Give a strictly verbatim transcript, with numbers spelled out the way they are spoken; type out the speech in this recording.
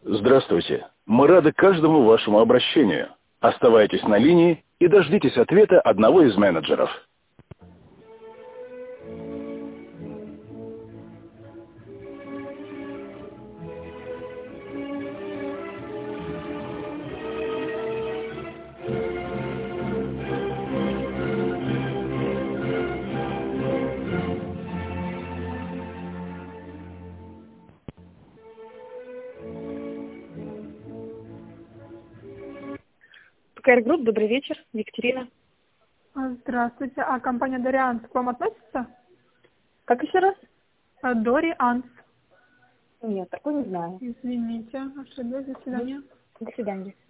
Здравствуйте. Мы рады каждому вашему обращению. Оставайтесь на линии и дождитесь ответа одного из менеджеров. ПКР Групп, добрый вечер, Екатерина. Здравствуйте, а компания Дорианс к вам относится? Как еще раз? Дорианс. Нет, такой не знаю. Извините, ошиблась, до свидания. До свидания.